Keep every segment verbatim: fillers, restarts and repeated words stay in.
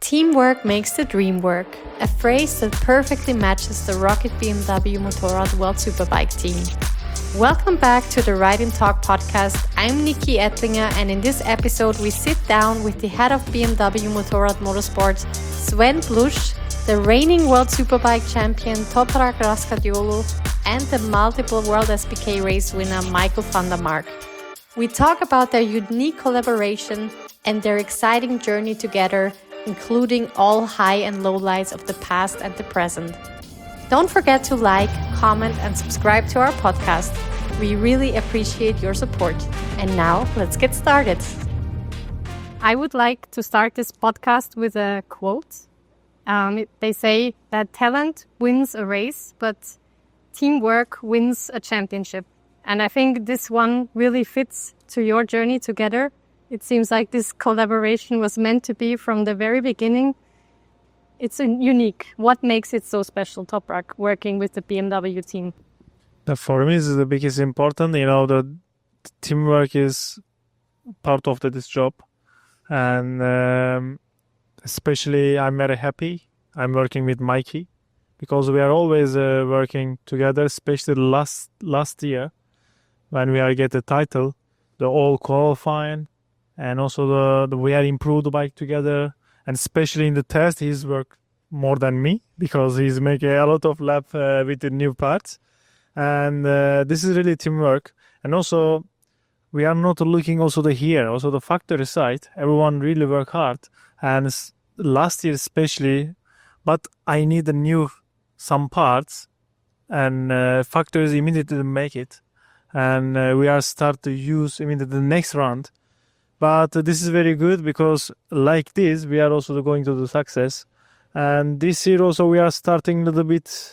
Teamwork makes the dream work, a phrase that perfectly matches the Rocket B M W Motorrad World Superbike team. Welcome back to the Ride and Talk podcast. I'm Niki Ettlinger, and in this episode we sit down with the head of B M W Motorrad Motorsport, Sven Blush, the reigning World Superbike champion Toprak Raskadioglu, and the multiple World S B K race winner Michael van der Mark. We talk about their unique collaboration and their exciting journey together, including all high and low lights of the past and the present. Don't forget to like, comment, and subscribe to our podcast. We really appreciate your support. And now, let's get started. I would like to start this podcast with a quote. Um, it, they say that talent wins a race, but teamwork wins a championship. And I think this one really fits to your journey together. It seems like this collaboration was meant to be from the very beginning. It's unique. What makes it so special, Toprak, working with the B M W team? For me, this is the biggest important. You know, the teamwork is part of the, this job. And um, especially, I'm very happy I'm working with Mikey, because we are always uh, working together, especially last last year when we are get the title, the all qualifying, and also the, the we are improved the bike together. And especially in the test, he's worked more than me because he's making a lot of lap uh, with the new parts. And uh, this is really teamwork. And also, we are not looking also the here, also the factory side. Everyone really work hard. And last year especially, but I need a new some parts, and uh, factories immediately make it. And uh, we are start to use immediately the next round. But uh, this is very good because like this, we are also going to the success. And this year also we are starting a little bit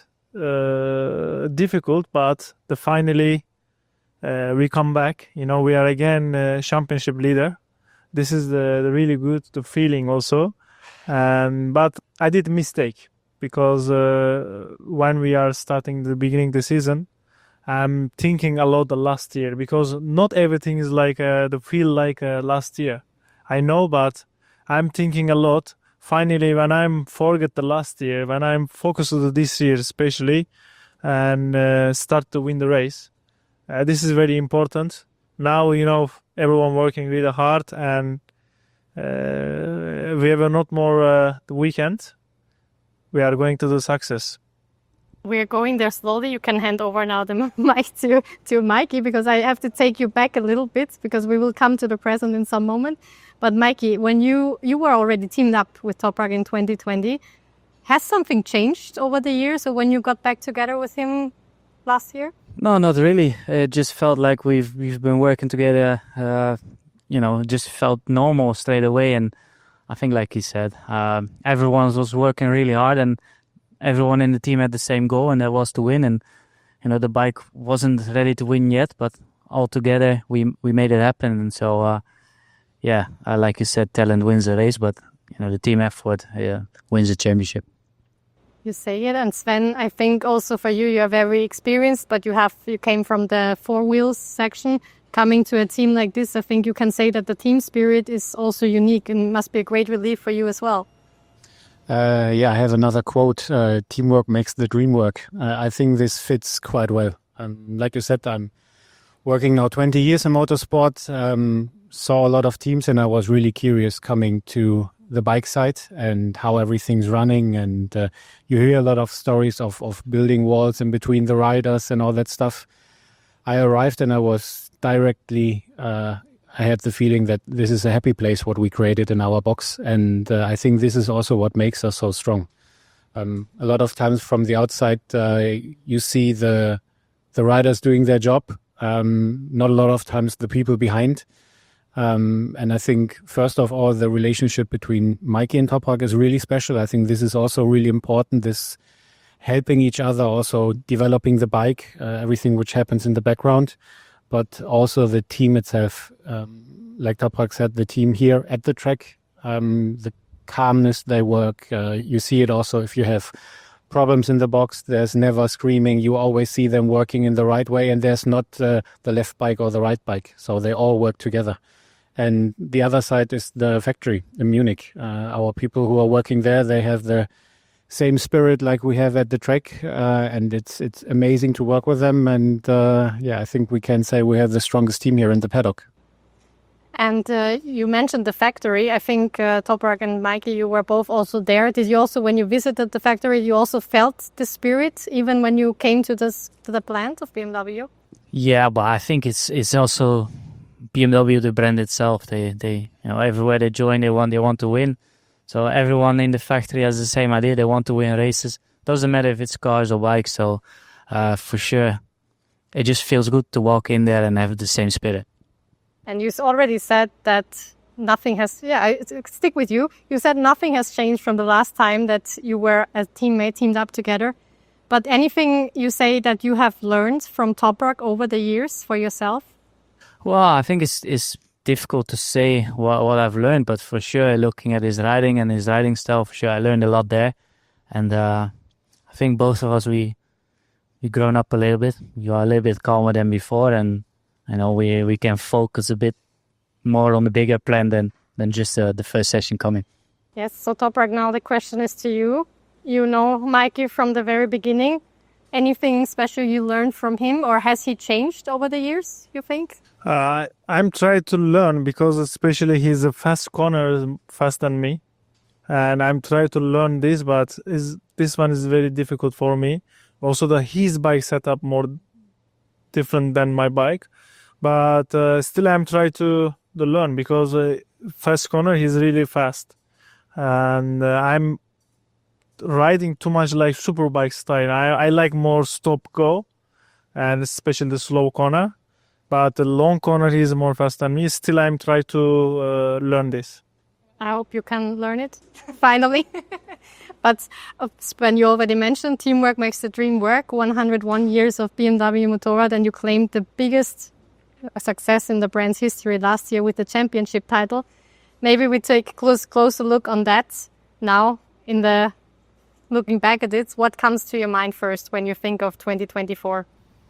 uh, difficult, but the finally uh, we come back. You know, we are again uh, championship leader. This is the, the really good the feeling also. And but I did a mistake because uh, when we are starting the beginning of the season, I'm thinking a lot the last year, because not everything is like uh, the feel like uh, last year. I know, but I'm thinking a lot. Finally, when I'm forget the last year, when I'm focused on this year especially, and uh, start to win the race, uh, this is very important. Now, you know, everyone working really hard, and uh, we have a not more uh, the weekend. We are going to the success. We're going there slowly. You can hand over now the mic to, to Mikey, because I have to take you back a little bit, because we will come to the present in some moment. But Mikey, when you, you were already teamed up with Toprak in twenty twenty, has something changed over the years, or when you got back together with him last year? No, not really. It just felt like we've we've been working together, uh, you know, just felt normal straight away. And I think, like he said, um, everyone was working really hard, and everyone in the team had the same goal, and that was to win. And you know, the bike wasn't ready to win yet, but all together we we made it happen. And so, uh, yeah, uh, like you said, talent wins the race, but you know, the team effort uh, wins the championship. You say it, and Sven, I think also for you, you are very experienced, but you have you came from the four wheels section. Coming to a team like this, I think you can say that the team spirit is also unique, and must be a great relief for you as well. Uh, yeah, I have another quote, uh, teamwork makes the dream work. Uh, I think this fits quite well. Um, like you said, I'm working now twenty years in motorsport, um, saw a lot of teams, and I was really curious coming to the bike side and how everything's running. And uh, you hear a lot of stories of, of building walls in between the riders and all that stuff. I arrived and I was directly... Uh, I had the feeling that this is a happy place, what we created in our box. And uh, I think this is also what makes us so strong. Um, a lot of times from the outside, uh, you see the the riders doing their job. Um, not a lot of times the people behind. Um, and I think, first of all, the relationship between Mikey and Toprak is really special. I think this is also really important, this helping each other, also developing the bike, uh, everything which happens in the background. But also the team itself, um, like Toprak said, the team here at the track, um, the calmness they work. Uh, you see it also if you have problems in the box. There's never screaming. You always see them working in the right way, and there's not uh, the left bike or the right bike. So they all work together. And the other side is the factory in Munich. Uh, our people who are working there, they have the same spirit like we have at the track, uh, and it's it's amazing to work with them. And uh, yeah, I think we can say we have the strongest team here in the paddock. And uh, you mentioned the factory. I think uh, Toprak and Mikey, you were both also there. Did you also, when you visited the factory, you also felt the spirit, even when you came to this to the plant of B M W? Yeah, but I think it's it's also B M W, the brand itself. They they you know everywhere they join, they want they want to win. So everyone in the factory has the same idea. They want to win races. Doesn't matter if it's cars or bikes. So uh, for sure, it just feels good to walk in there and have the same spirit. And you already said that nothing has, yeah, I stick with you. You said nothing has changed from the last time that you were a teammate, teamed up together. But anything you say that you have learned from Toprak over the years for yourself? Well, I think it's it's difficult to say what, what I've learned, but for sure, looking at his riding and his riding style, for sure, I learned a lot there. And uh, I think both of us, we we grown up a little bit. We are a little bit calmer than before, and I know we we can focus a bit more on the bigger plan than than just uh, the first session coming. Yes. So Toprak, now the question is to you. You know Mikey from the very beginning. Anything special you learned from him, or has he changed over the years, you think? Uh, I'm trying to learn because especially he's a fast corner, faster than me. And I'm trying to learn this, but is this one is very difficult for me. Also, the his bike setup more different than my bike. But uh, still I'm trying to, to learn because uh, fast corner, he's really fast. And uh, I'm riding too much like superbike style. I, I like more stop go, and especially the slow corner. But the long corner, he's more fast than me. Still, I'm trying to uh, learn this. I hope you can learn it, finally. But uh, when you already mentioned teamwork makes the dream work, one hundred one years of B M W Motorrad, and you claimed the biggest success in the brand's history last year with the championship title. Maybe we take a close, closer look on that now. In the looking back at it, what comes to your mind first when you think of twenty twenty-four?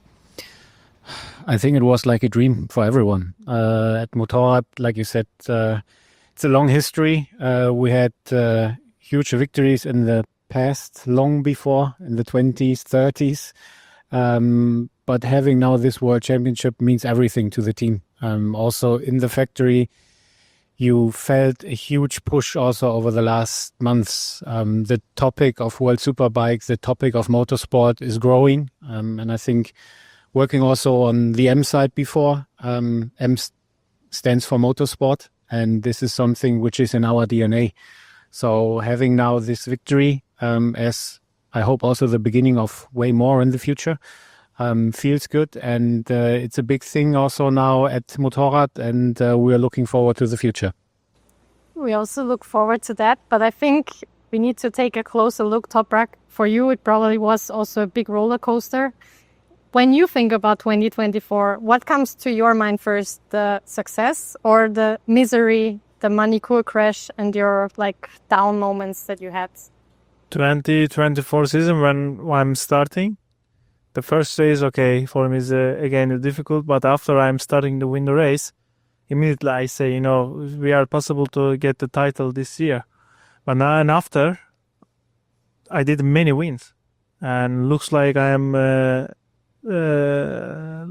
I think it was like a dream for everyone. Uh, at Motorrad, like you said, uh, it's a long history. Uh, we had uh, huge victories in the past, long before, in the twenties, thirties. Um, but having now this World Championship means everything to the team. Um, also in the factory, you felt a huge push also over the last months. Um, the topic of World Superbike, the topic of motorsport is growing. Um, and I think working also on the M side before, um, M stands for motorsport. And this is something which is in our D N A. So having now this victory, um, as I hope also the beginning of way more in the future, um, feels good. And uh, it's a big thing also now at Motorrad, and uh, we are looking forward to the future. We also look forward to that, but I think we need to take a closer look. Toprak, for you, it probably was also a big roller coaster. When you think about twenty twenty-four, what comes to your mind first, the success or the misery, the Magny-Cours crash and your like down moments that you had? twenty twenty-four season when I'm starting, the first race, okay, for me is uh, again difficult, but after I'm starting to win the race, immediately I say, you know, we are possible to get the title this year. But now and after, I did many wins, and looks like I am uh, uh,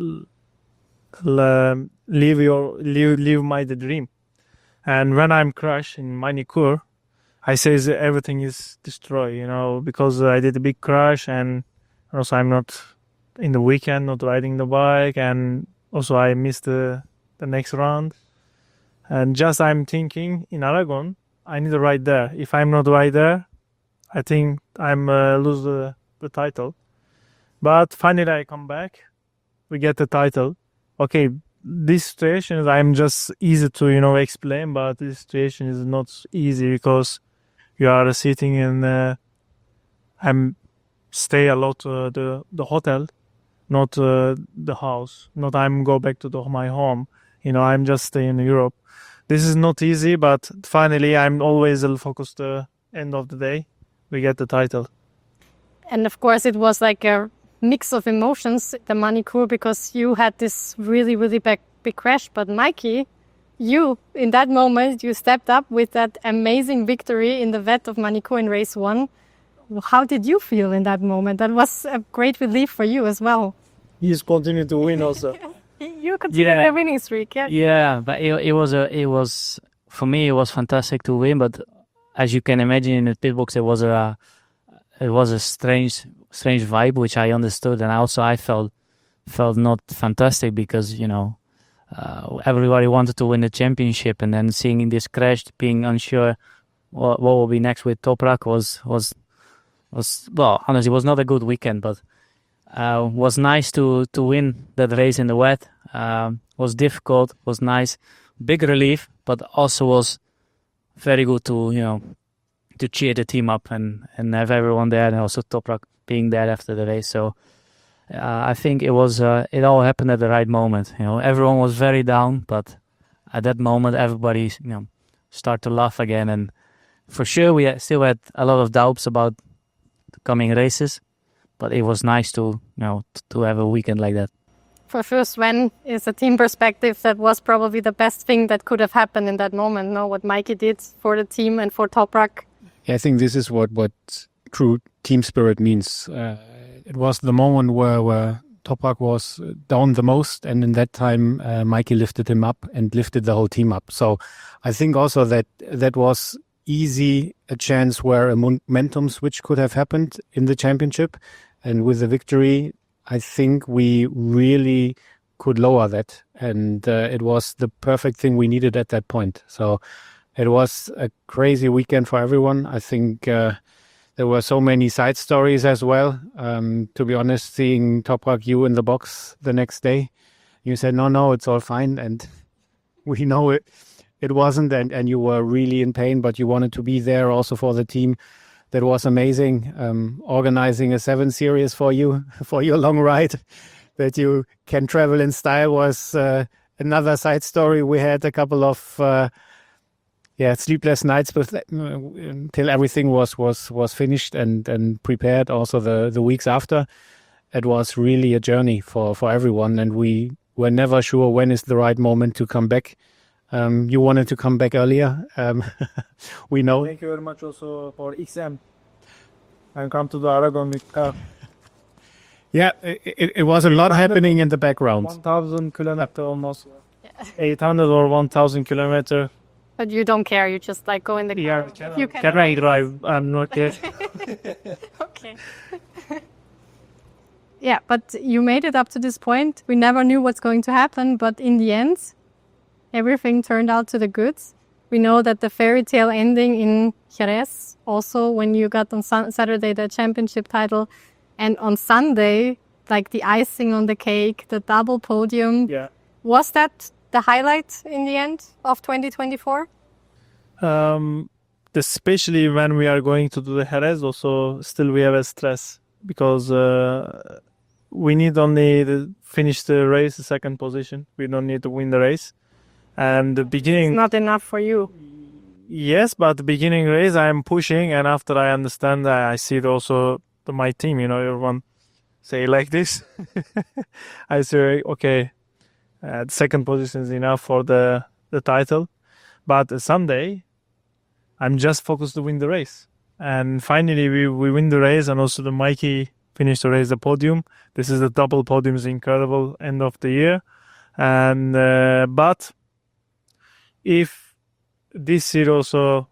live your live, live my dream. And when I'm crashed in Magny-Cours, I say that everything is destroyed, you know, because I did a big crash, and also I'm not in the weekend, not riding the bike, and also I missed the, the next round. And just I'm thinking in Aragon, I need to ride there. If I'm not right there, I think I'm uh, lose the, the title. But finally I come back, we get the title. Okay, this situation I'm just easy to, you know, explain, but this situation is not easy because you are sitting in, uh, I'm stay a lot uh, the the hotel, not uh, the house. Not I'm go back to the, my home. You know, I'm just stay in Europe. This is not easy, but finally I'm always focused. The end of the day, we get the title. And of course, it was like a mix of emotions, the Magny-Cours, because you had this really, really big, big crash. But Mikey, you, in that moment, you stepped up with that amazing victory in the vet of Manicourt in race one. How did you feel in that moment? That was a great relief for you as well. He's continuing to win also. You continued Yeah. the winning streak, yeah. Yeah, but it, it was a it was for me it was fantastic to win. But as you can imagine, in the pit box, it was a it was a strange strange vibe, which I understood, and also I felt felt not fantastic because you know uh, everybody wanted to win the championship, and then seeing this crash, being unsure what, what will be next with Toprak was was was well, honestly, it was not a good weekend, but. Uh, was nice to to win that race in the wet. Um, was difficult, was nice, big relief, but also was very good to you know to cheer the team up and, and have everyone there, and also Toprak being there after the race. So uh, I think it was uh, it all happened at the right moment. You know, everyone was very down, but at that moment, everybody you know start to laugh again. And for sure, we had, still had a lot of doubts about the coming races. But it was nice to, you know, to have a weekend like that. For Fürst Sven, is a team perspective, that was probably the best thing that could have happened in that moment. No, what Mikey did for the team and for Toprak. Yeah, I think this is what, what true team spirit means. Uh, it was the moment where, where Toprak was down the most, and in that time, uh, Mikey lifted him up and lifted the whole team up. So I think also that that was easy a chance where a momentum switch could have happened in the championship. And with the victory, I think we really could lower that. And uh, it was the perfect thing we needed at that point. So it was a crazy weekend for everyone. I think uh, there were so many side stories as well. Um, to be honest, seeing Toprak you in the box the next day, you said, no, no, it's all fine. And we know it. It wasn't, and, and you were really in pain, but you wanted to be there also for the team. That was amazing. Um, organizing a seven series for you, for your long ride, that you can travel in style was uh, another side story. We had a couple of uh, yeah sleepless nights with, uh, until everything was was was finished and and prepared. Also the the weeks after, it was really a journey for for everyone, and we were never sure when is the right moment to come back. Um, you wanted to come back earlier. Um, we know. Thank you very much also for X M. And come to the Aragon with car. Yeah, it, it was a lot happening in the background. one thousand kilometer almost. Yeah. eight hundred or one thousand kilometer. But you don't care, you just like go in the car. Yeah, can, you can, can I drive? I'm not yet. Okay. Yeah, but you made it up to this point. We never knew what's going to happen, but in the end, everything turned out to the goods. We know that the fairy tale ending in Jerez, also when you got on sun- Saturday the championship title, and on Sunday, like the icing on the cake, the double podium. Yeah. Was that the highlight in the end of twenty twenty-four? Um, especially when we are going to do the Jerez, also still we have a stress because uh, we need only to finish the race, the second position. We don't need to win the race. And the beginning... It's not enough for you. Yes, but the beginning race I'm pushing, and after I understand, I, I see it also to my team, you know, everyone say like this. I say, okay, uh, the second position is enough for the, the title. But uh, Sunday, I'm just focused to win the race. And finally, we, we win the race, and also the Mikey finished the race, the podium. This is a double podium, is incredible end of the year. And uh, but if this year also,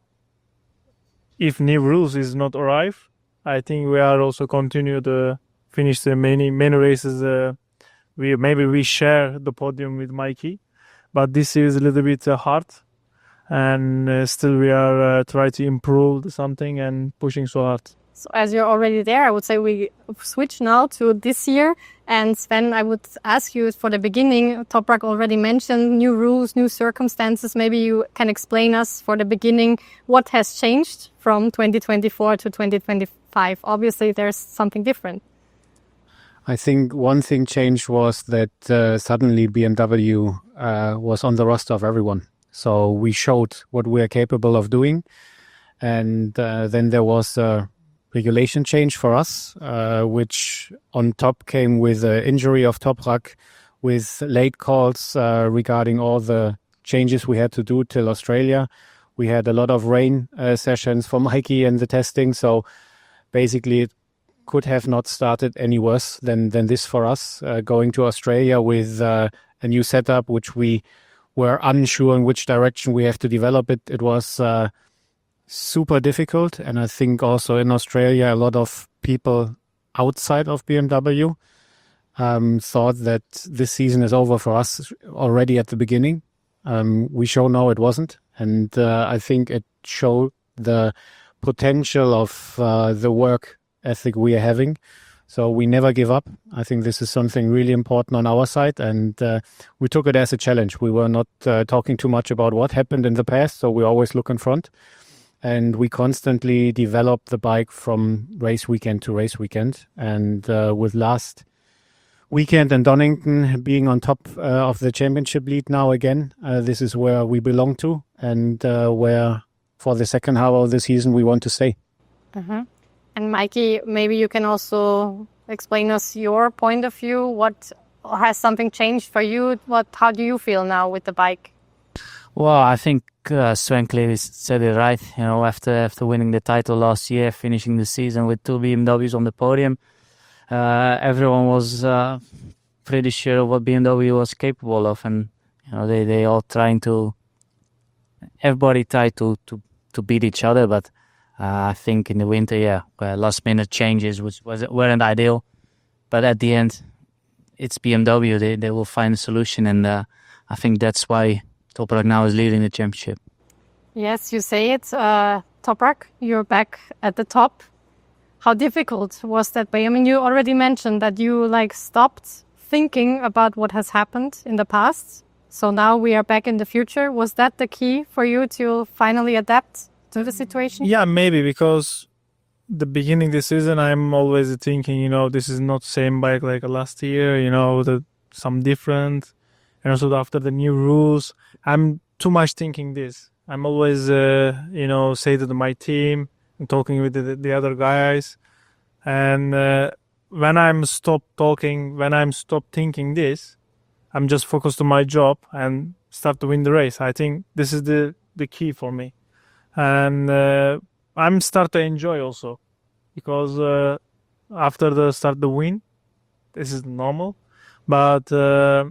if new rules is not arrive, I think we are also continue to finish the many many races. Uh, we maybe we share the podium with Mikey, but this year is a little bit uh, hard, and uh, still we are uh, trying to improve something and pushing so hard. So as you're already there, I would say we switch now to this year. And Sven, I would ask you for the beginning, Toprak already mentioned new rules, new circumstances. Maybe you can explain us for the beginning what has changed from twenty twenty-four to twenty twenty-five. Obviously, there's something different. I think one thing changed was that uh, suddenly B M W uh, was on the roster of everyone. So we showed what we are capable of doing. And uh, then there was a regulation change for us, uh, which on top came with the injury of Toprak, with late calls uh, regarding all the changes we had to do till Australia. We had a lot of rain uh, sessions for Mikey and the testing. So basically it could have not started any worse than, than this for us, uh, going to Australia with uh, a new setup, which we were unsure in which direction we have to develop it. It was uh, super difficult. And I think also in Australia, a lot of people outside of B M W um, thought that this season is over for us already at the beginning. Um, we show now it wasn't. And uh, I think it showed the potential of uh, the work ethic we are having. So we never give up. I think this is something really important on our side. And uh, we took it as a challenge. We were not uh, talking too much about what happened in the past. So we always look in front. And we constantly develop the bike from race weekend to race weekend. And uh, with last weekend and Donington being on top uh, of the championship lead now again, uh, this is where we belong to and uh, where for the second half of the season we want to stay. Mm-hmm. And Mikey, maybe you can also explain us your point of view. What has something changed for you? What? How do you feel now with the bike? Well, I think uh, Sven clearly said it right. You know, after after winning the title last year, finishing the season with two B M Ws on the podium, uh, everyone was uh, pretty sure of what B M W was capable of, and you know they they all trying to, everybody tried to to to beat each other, but uh, I think in the winter, yeah, uh, last minute changes which was weren't ideal, but at the end, it's B M W. They they will find a solution, and uh, I think that's why Toprak now is leading the championship. Yes, you say it. Uh, Toprak, you're back at the top. How difficult was that? I mean, you already mentioned that you like stopped thinking about what has happened in the past. So now we are back in the future. Was that the key for you to finally adapt to the situation? Yeah, maybe, because the beginning of the season, I'm always thinking, you know, this is not same bike like last year, you know, the, some different. And also after the new rules, I'm too much thinking this. I'm always, uh, you know, say to my team and talking with the, the other guys. And uh, when I'm stop talking, when I'm stop thinking this, I'm just focused on my job and start to win the race. I think this is the, the key for me. And uh, I'm start to enjoy also, because uh, after the start the win, this is normal. But uh,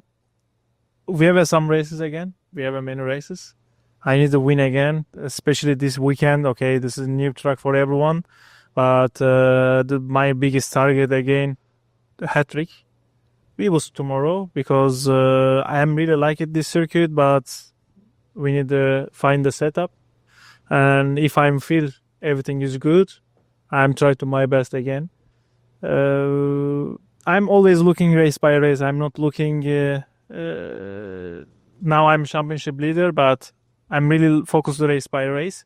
we have some races again. We have many races. I need to win again, especially this weekend. Okay, this is a new track for everyone. But uh, the, my biggest target again, the hat-trick. We will tomorrow, because uh, I am really like it, this circuit, but we need to find the setup. And if I feel everything is good, I'm trying to my best again. Uh, I'm always looking race by race. I'm not looking... Uh, Uh, now I'm championship leader, but I'm really focused race by race.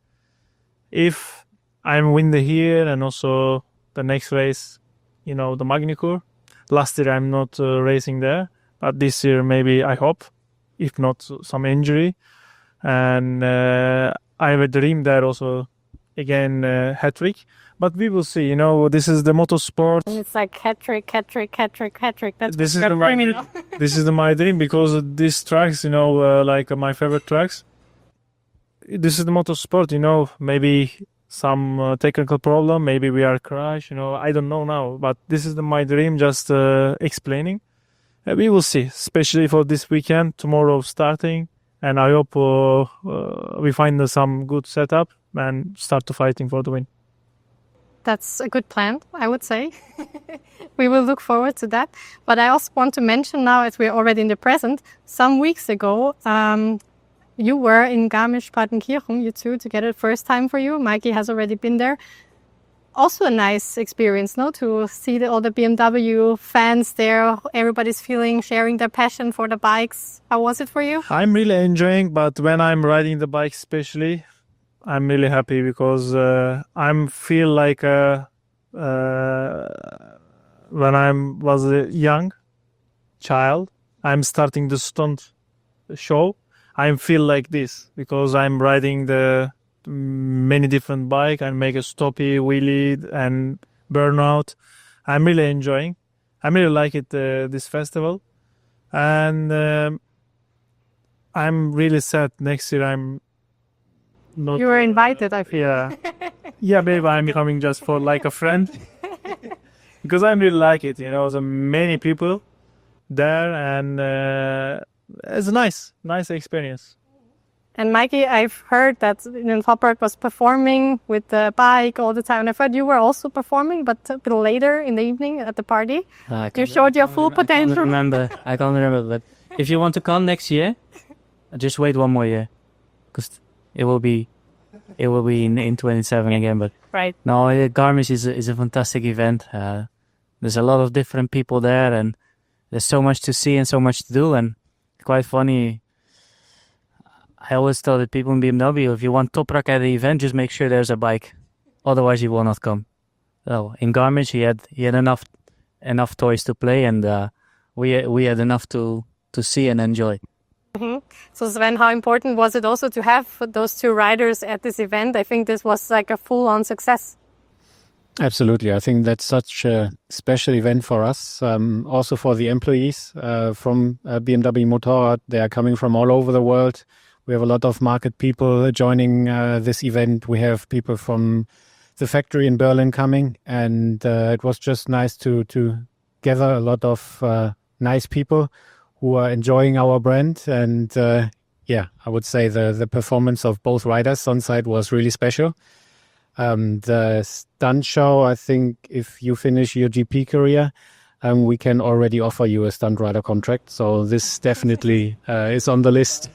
If I win the here and also the next race, you know, the Magny-Cours. Last year I'm not uh, racing there, but this year maybe I hope, if not some injury. And uh, I have a dream there also, again, uh, hat-trick. But we will see, you know, this is the motorsport. And it's like hat-trick, hat-trick, hat-trick, hat-trick. That's this is the my, this is the, my dream, because these tracks, you know, uh, like uh, my favorite tracks. This is the motorsport, you know, maybe some uh, technical problem, maybe we are crash, you know, I don't know now. But this is the, my dream, just uh, explaining. Uh, we will see, especially for this weekend, tomorrow starting. And I hope uh, uh, we find uh, some good setup and start to fighting for the win. That's a good plan, I would say. We will look forward to that. But I also want to mention now, as we're already in the present, some weeks ago, um, you were in Garmisch-Partenkirchen, you two, together, first time for you. Mikey has already been there. Also a nice experience, no? To see the, all the B M W fans there, everybody's feeling, sharing their passion for the bikes. How was it for you? I'm really enjoying, but when I'm riding the bike especially, I'm really happy, because uh, I'm feel like uh, uh, when I was a young child, I'm starting the stunt show. I feel like this, because I'm riding the many different bike and make a stoppy, wheelie and burnout. I'm really enjoying. I really like it, uh, this festival. And um, I'm really sad. Next year I'm not. You were invited, I feel. Yeah, yeah, maybe I'm coming just for like a friend because I really like it. You know, there's many people there, and uh, it's a nice, nice experience. And Mikey, I've heard that you know, Toprak was performing with the bike all the time. And I thought you were also performing, but a bit later in the evening at the party. Uh, You showed your full I can't potential. remember. I can't remember. But if you want to come next year, just wait one more year, because it will be, it will be in, in twenty-seven again. But Right. no, uh, Garmisch is a, is a fantastic event. Uh, there's a lot of different people there, and there's so much to see and so much to do. And quite funny. I always tell the people in B M W, if you want Toprak at the event, just make sure there's a bike. Otherwise, you will not come. So in Garmisch, he had he had enough enough toys to play, and uh, we we had enough to to see and enjoy. So Sven, how important was it also to have those two riders at this event? I think this was like a full-on success. Absolutely. I think that's such a special event for us, um, also for the employees uh, from uh, B M W Motorrad. They are coming from all over the world. We have a lot of market people joining uh, this event. We have people from the factory in Berlin coming, and uh, it was just nice to to gather a lot of uh, nice people who are enjoying our brand. And uh, yeah, I would say the the performance of both riders on site was really special. Um, the stunt show, I think if you finish your G P career, um, we can already offer you a stunt rider contract. So this definitely uh, is on the list.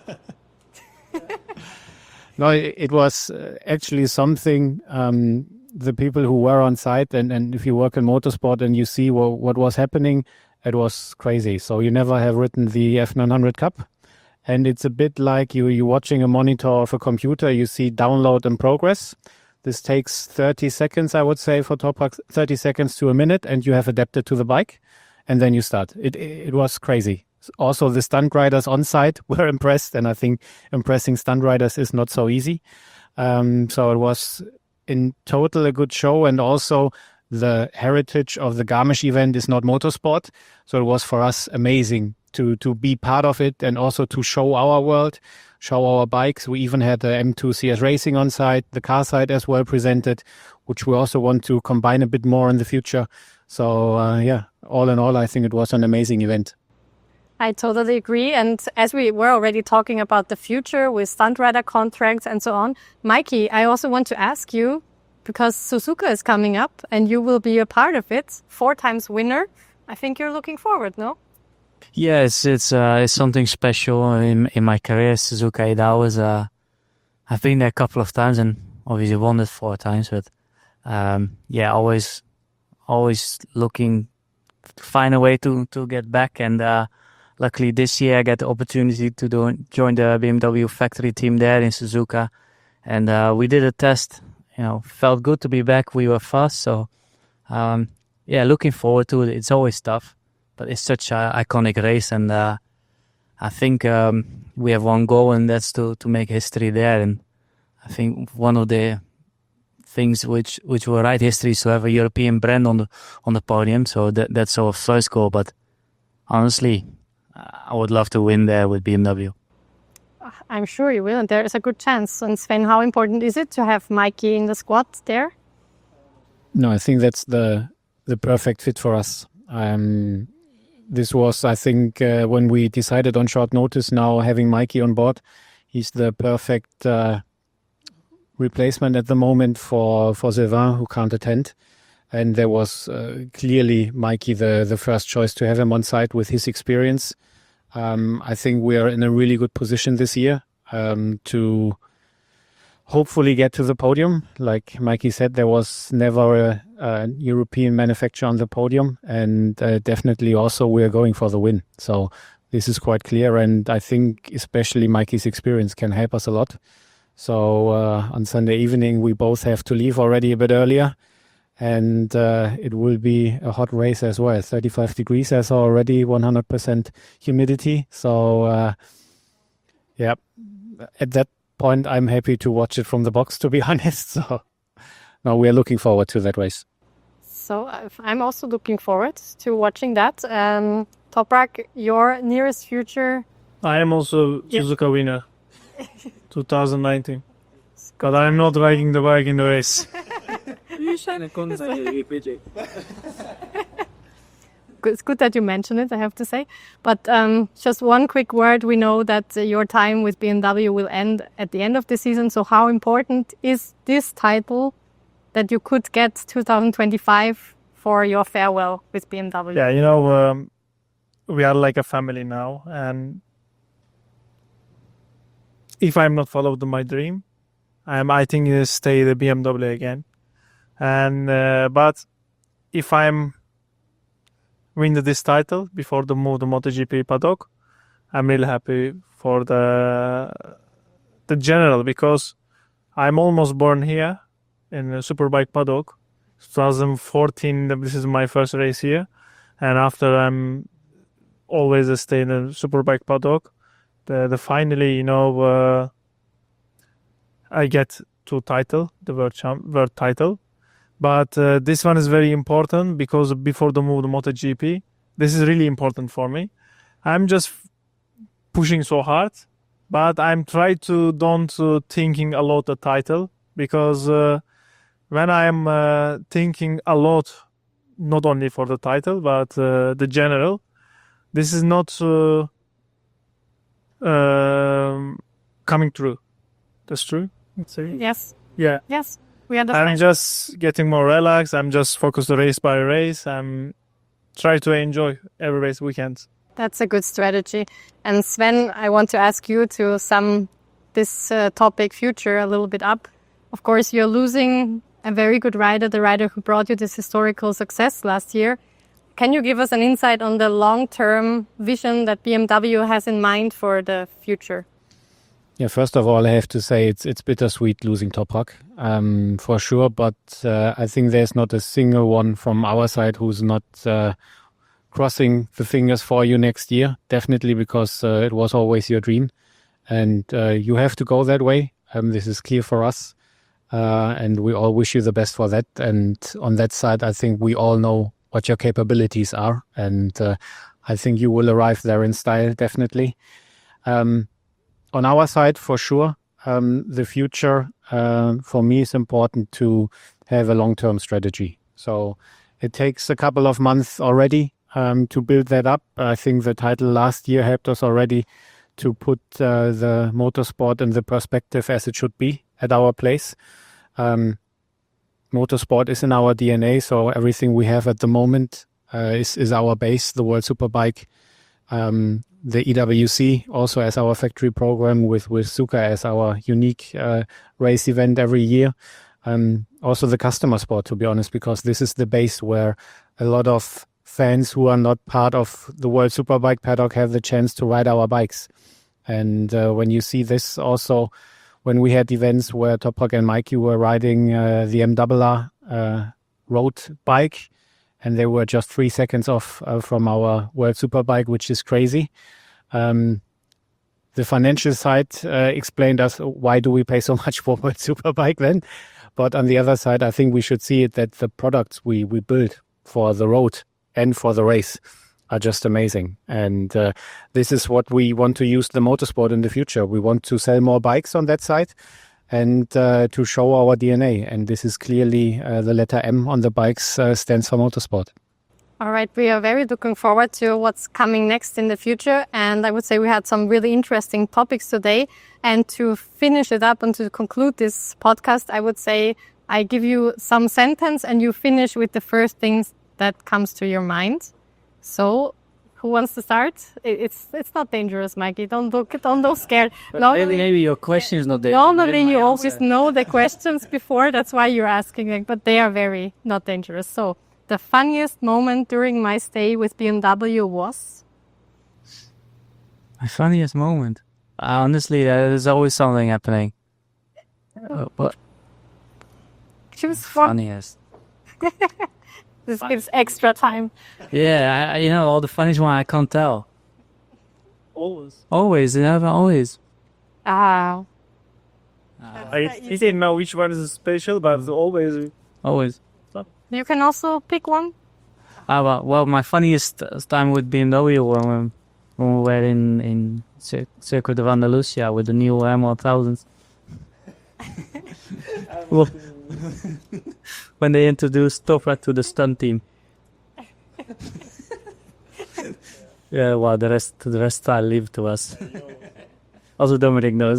No, it, it was uh, actually something, um, the people who were on site, and, and if you work in motorsport and you see what, what was happening, it was crazy. So you never have ridden the F nine hundred Cup. And it's a bit like you, you're watching a monitor of a computer, you see download and progress. This takes thirty seconds, I would say, for Toprak, thirty seconds to a minute, and you have adapted to the bike, and then you start. It it was crazy. Also, the stunt riders on site were impressed, and I think impressing stunt riders is not so easy. Um, so it was in total a good show, and also the heritage of the Garmisch event is not motorsport. So it was for us amazing to to be part of it, and also to show our world, show our bikes. We even had the M two C S Racing on site, the car side as well presented, which we also want to combine a bit more in the future. So uh, yeah, all in all, I think it was an amazing event. I totally agree. And as we were already talking about the future with stunt rider contracts and so on, Mikey, I also want to ask you, because Suzuka is coming up and you will be a part of it, four times winner. I think you're looking forward, no? Yes, it's uh, it's something special in in my career. Suzuka Eidao was uh, I've been there a couple of times and obviously won it four times. But um, yeah, always always looking to find a way to to get back. And uh, luckily this year I got the opportunity to do, join the B M W factory team there in Suzuka, and uh, we did a test. You know, felt good to be back. We were fast, so um, yeah, looking forward to it. It's always tough, but it's such an iconic race, and uh, I think um, we have one goal, and that's to to make history there. And I think one of the things which which will write history is to have a European brand on the on the podium. So that that's our first goal. But honestly, I would love to win there with B M W. I'm sure you will, and there is a good chance. And Sven, how important is it to have Mikey in the squad there? No, I think that's the the perfect fit for us. Um, this was, I think, uh, when we decided on short notice now having Mikey on board. He's the perfect uh, replacement at the moment for, for Sylvain, who can't attend. And there was uh, clearly Mikey the, the first choice to have him on site with his experience. Um, I think we are in a really good position this year um, to hopefully get to the podium. Like Mikey said, there was never a, a European manufacturer on the podium, and uh, definitely also we are going for the win. So this is quite clear, and I think especially Mikey's experience can help us a lot. So uh, on Sunday evening, we both have to leave already a bit earlier, and uh, it will be a hot race as well. thirty-five degrees as already, one hundred percent humidity. So uh, yeah, at that point, I'm happy to watch it from the box, to be honest. So no, we are looking forward to that race. So uh, I'm also looking forward to watching that. Um, Toprak, your nearest future I am also Yeah. Suzuka winner, twenty nineteen. But I'm not riding the bike in the race. It's good that you mention it, I have to say. But um, just one quick word. We know that uh, your time with B M W will end at the end of the season. So how important is this title that you could get twenty twenty-five for your farewell with B M W? Yeah, you know, um, we are like a family now. And if I'm not followed my dream, I'm, I think uh, stay the B M W again. And uh, but if I'm win this title before the move to MotoGP paddock, I'm really happy for the the general, because I'm almost born here in the Superbike paddock. twenty fourteen, this is my first race here, and after I'm always a stay in the Superbike paddock. The, the finally, you know, uh, I get two title, the world champ, world title. But uh, this one is very important because before the move to MotoGP, this is really important for me. I'm just pushing so hard, but I'm trying to don't uh, thinking a lot the title, because uh, when I'm uh, thinking a lot, not only for the title but uh, the general, this is not uh, uh, coming true. That's true. Yes. Yeah. Yes. We understand. I'm just getting more relaxed. I'm just focused race by race. I'm trying to enjoy every race weekend. That's a good strategy. And Sven, I want to ask you to sum this uh, topic future a little bit up. Of course, you're losing a very good rider, the rider who brought you this historical success last year. Can you give us an insight on the long-term vision that B M W has in mind for the future? Yeah, first of all, I have to say it's it's bittersweet losing Toprak, um, for sure. But uh, I think there's not a single one from our side who's not uh, crossing the fingers for you next year. Definitely, because uh, it was always your dream, and uh, you have to go that way. Um, this is clear for us, uh, and we all wish you the best for that. And on that side, I think we all know what your capabilities are, and uh, I think you will arrive there in style, definitely. Um, On our side, for sure, um, the future uh, for me is important to have a long-term strategy. So it takes a couple of months already um, to build that up. I think the title last year helped us already to put uh, the motorsport in the perspective as it should be at our place. Um, motorsport is in our D N A, so everything we have at the moment uh, is, is our base, the World Superbike. Um, the E W C also as our factory program, with, with Suzuka as our unique uh, race event every year. Um, also the customer sport, to be honest, because this is the base where a lot of fans who are not part of the World Superbike paddock have the chance to ride our bikes. And uh, when you see this also, when we had events where Toprak and Mikey were riding uh, the M R R uh, road bike, and they were just three seconds off uh, from our World Superbike, which is crazy. Um, the financial side uh, explained us why do we pay so much for World Superbike then. But on the other side, I think we should see it that the products we, we build for the road and for the race are just amazing. And uh, this is what we want to use the motorsport in the future. We want to sell more bikes on that side, and uh, to show our D N A. And this is clearly uh, the letter M on the bikes uh, stands for motorsport. All right, we are very looking forward to what's coming next in the future. And I would say we had some really interesting topics today. And to finish it up and to conclude this podcast, I would say I give you some sentence and you finish with the first things that comes to your mind. So who wants to start? It's it's not dangerous, Mikey. Don't look, don't look scared. Maybe, maybe your question is not dangerous. Normally you always know the questions before. That's why you're asking them, but they are very not dangerous. So the funniest moment during my stay with B M W was? My funniest moment? Uh, honestly, there's always something happening. Uh, what? Choose one. Funniest. This gives extra time. Yeah, I, you know, all the funniest one I can't tell. Always. Always, you know, always. Ah. I didn't know which one is special, but always. Always. You can also pick one. Ah, well, well, my funniest time with B M W when when we were in in Cir- Circuit of Andalusia with the new M one thousand. Well, when they introduced Toprak to the stunt team. Yeah, well, the rest the rest I leave to us. Also Dominic knows.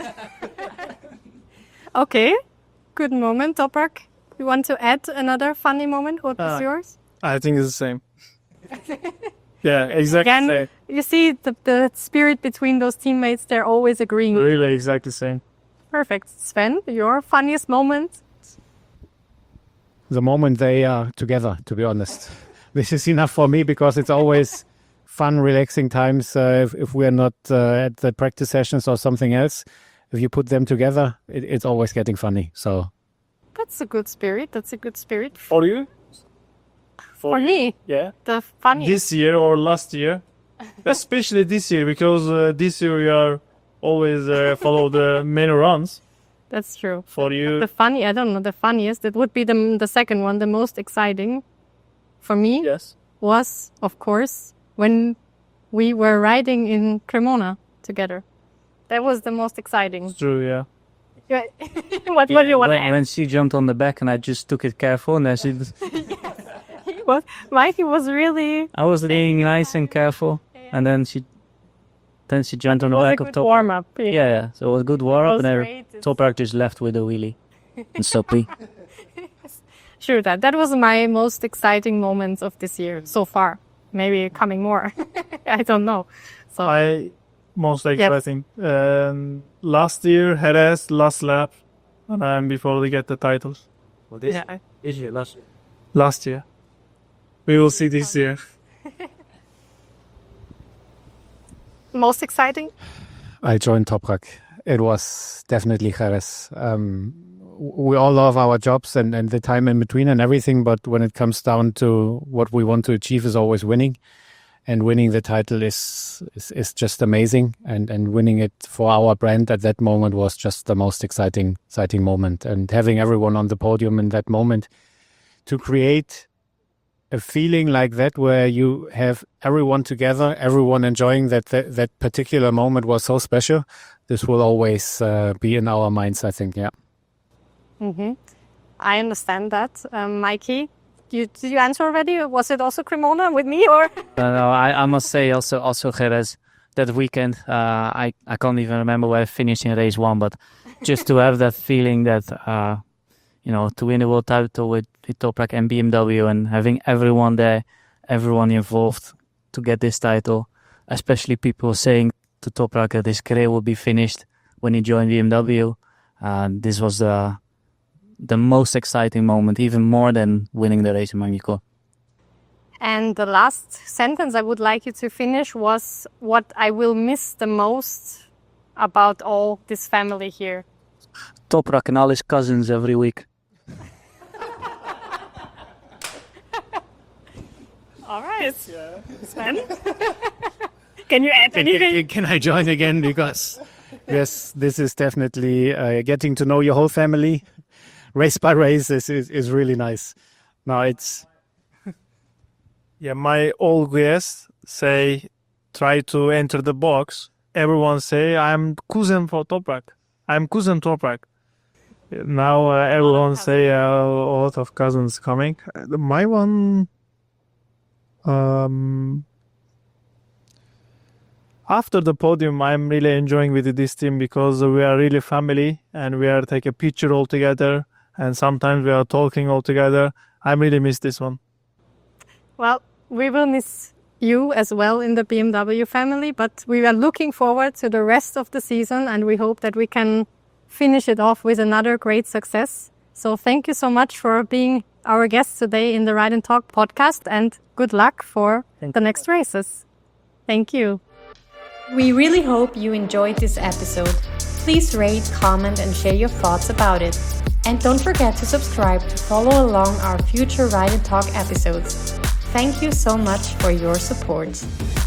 Okay, good moment, Toprak. You want to add another funny moment? What was Uh, yours? I think it's the same. Yeah, exactly Again, same. you see the, the spirit between those teammates, they're always agreeing. Really exactly same. Perfect. Sven, your funniest moment? The moment they are together, to be honest. This is enough for me because it's always fun, relaxing times. Uh, if, if we are not uh, at the practice sessions or something else, if you put them together, it, it's always getting funny. So That's a good spirit. That's a good spirit. For you? For me, Yeah. the funniest. This year or last year? Especially this year, because uh, this year we are always uh, follow the many runs. That's true. For you, The funny, I don't know, the funniest, it would be the, the second one, the most exciting for me yes. was, of course, when we were riding in Cremona together. That was the most exciting. It's true, yeah. what, what do you want to when, add? when she jumped on the back and I just took it careful and then she was, He was, Mikey was really, I was leaning nice and careful and then she then she jumped on it the was a back of good Toprak. warm up. Yeah, yeah. So it was a good warm up was and then great. It's- Toprak just left with a wheelie and soppy. Sure, that that was my most exciting moments of this year so far. Maybe coming more. I don't know. So I most Yes. exciting. Um, last year, Jerez, last lap, and um, before they get the titles. Well, this yeah, is your last year. Last year. We will see this year. most exciting. I joined Toprak. It was definitely Jerez. Um, we all love our jobs and, and the time in between and everything, but when it comes down to what we want to achieve is always winning. And winning the title is, is is just amazing. And, and winning it for our brand at that moment was just the most exciting exciting moment. And having everyone on the podium in that moment to create a feeling like that where you have everyone together, everyone enjoying that that, that particular moment was so special. This will always uh, be in our minds, I think, yeah. Mm-hmm. I understand that. Um, Mikey, you, did you answer already? Was it also Cremona with me or? No, no, I, I must say also also Jerez that weekend. Uh, I I can't even remember where I finished in race one, but just to have that feeling that uh, you know, to win the world title with, with Toprak and B M W and having everyone there, everyone involved to get this title, especially people saying to Toprak that his career will be finished when he joined B M W. Uh, this was the the most exciting moment, even more than winning the race in Magny-Cours. And the last sentence I would like you to finish was what I will miss the most about all this family here. Toprak and all his cousins every week. All right. Sven? Can you add anything? Can I join again? Because yes, this is definitely uh, getting to know your whole family, race by race. Is is, is really nice. No, it's Yeah, my old guests say, try to enter the box. Everyone say, I'm cousin for Toprak. I'm cousin Toprak. Now uh, everyone say uh, a lot of cousins coming. Uh, My one, um, after the podium, I'm really enjoying with this team because we are really family and we are take a picture all together and sometimes we are talking all together. I really miss this one. Well, we will miss you as well in the B M W family, but we are looking forward to the rest of the season and we hope that we can finish it off with another great success. So thank you so much for being our guest today in the Ride and Talk podcast and good luck for Thank the next races. Thank you. We really hope you enjoyed this episode. Please rate, comment, and share your thoughts about it. And don't forget to subscribe to follow along our future Ride and Talk episodes. Thank you so much for your support.